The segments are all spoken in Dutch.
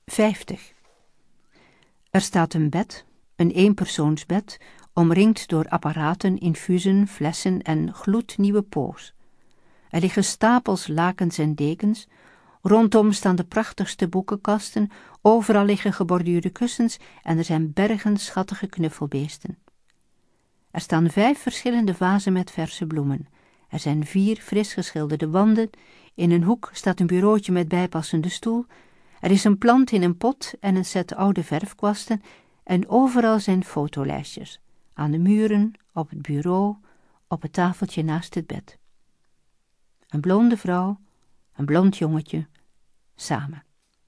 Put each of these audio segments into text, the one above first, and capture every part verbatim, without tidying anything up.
vijftig. Er staat een bed, een eenpersoonsbed, omringd door apparaten, infusen, flessen en gloednieuwe po's. Er liggen stapels lakens en dekens, rondom staan de prachtigste boekenkasten, overal liggen geborduurde kussens en er zijn bergen schattige knuffelbeesten. Er staan vijf verschillende vazen met verse bloemen. Er zijn vier fris geschilderde wanden, in een hoek staat een bureautje met bijpassende stoel, er is een plant in een pot en een set oude verfkwasten en overal zijn fotolijstjes, aan de muren, op het bureau, op het tafeltje naast het bed. Een blonde vrouw, een blond jongetje, samen.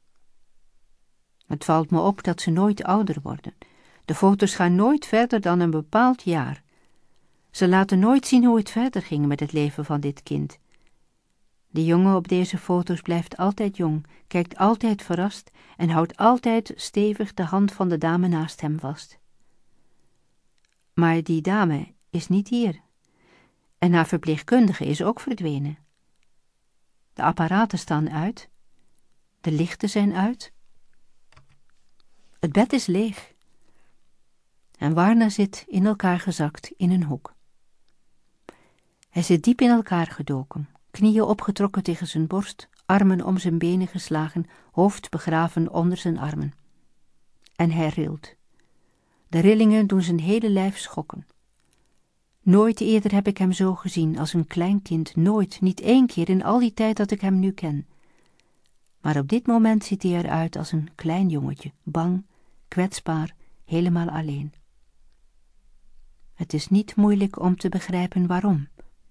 Het valt me op dat ze nooit ouder worden. De foto's gaan nooit verder dan een bepaald jaar. Ze laten nooit zien hoe het verder ging met het leven van dit kind. De jongen op deze foto's blijft altijd jong, kijkt altijd verrast en houdt altijd stevig de hand van de dame naast hem vast. Maar die dame is niet hier. En haar verpleegkundige is ook verdwenen. De apparaten staan uit. De lichten zijn uit. Het bed is leeg. En Warner zit in elkaar gezakt in een hoek. Hij zit diep in elkaar gedoken, knieën opgetrokken tegen zijn borst, armen om zijn benen geslagen, hoofd begraven onder zijn armen. En hij rilt. De rillingen doen zijn hele lijf schokken. Nooit eerder heb ik hem zo gezien als een klein kind, nooit, niet één keer in al die tijd dat ik hem nu ken. Maar op dit moment ziet hij eruit als een klein jongetje, bang, kwetsbaar, helemaal alleen. Het is niet moeilijk om te begrijpen waarom.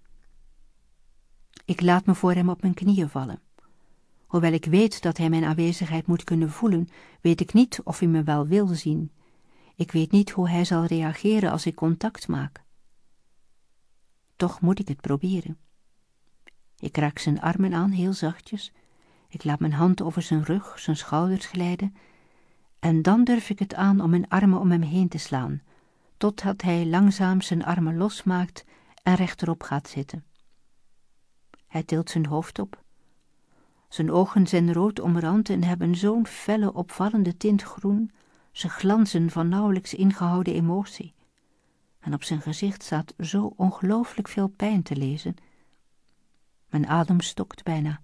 Ik laat me voor hem op mijn knieën vallen. Hoewel ik weet dat hij mijn aanwezigheid moet kunnen voelen, weet ik niet of hij me wel wil zien. Ik weet niet hoe hij zal reageren als ik contact maak. Toch moet ik het proberen. Ik raak zijn armen aan, heel zachtjes. Ik laat mijn hand over zijn rug, zijn schouders glijden. En dan durf ik het aan om mijn armen om hem heen te slaan, totdat hij langzaam zijn armen losmaakt en rechterop gaat zitten. Hij tilt zijn hoofd op. Zijn ogen zijn rood omrand en hebben zo'n felle, opvallende tint groen. Ze glanzen van nauwelijks ingehouden emotie. En op zijn gezicht staat zo ongelooflijk veel pijn te lezen. Mijn adem stokt bijna.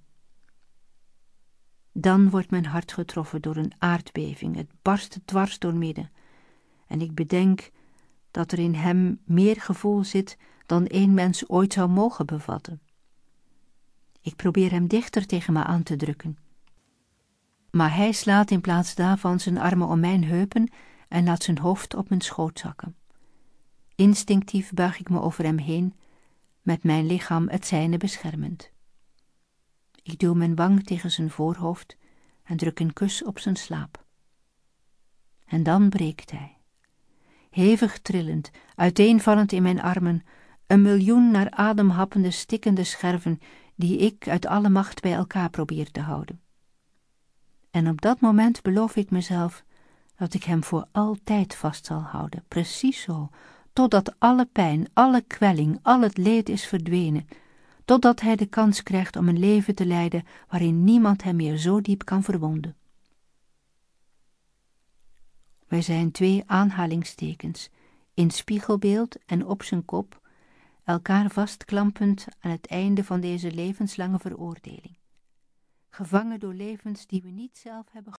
Dan wordt mijn hart getroffen door een aardbeving. Het barst dwars doormidden. En ik bedenk dat er in hem meer gevoel zit dan één mens ooit zou mogen bevatten. Ik probeer hem dichter tegen me aan te drukken. Maar hij slaat in plaats daarvan zijn armen om mijn heupen en laat zijn hoofd op mijn schoot zakken. Instinctief buig ik me over hem heen, met mijn lichaam het zijne beschermend. Ik duw mijn wang tegen zijn voorhoofd en druk een kus op zijn slaap. En dan breekt hij. Hevig trillend, uiteenvallend in mijn armen, een miljoen naar adem happende, stikkende scherven die ik uit alle macht bij elkaar probeer te houden. En op dat moment beloof ik mezelf dat ik hem voor altijd vast zal houden, precies zo, totdat alle pijn, alle kwelling, al het leed is verdwenen, totdat hij de kans krijgt om een leven te leiden waarin niemand hem meer zo diep kan verwonden. Wij zijn twee aanhalingstekens, in spiegelbeeld en op zijn kop, elkaar vastklampend aan het einde van deze levenslange veroordeling. Gevangen door levens die we niet zelf hebben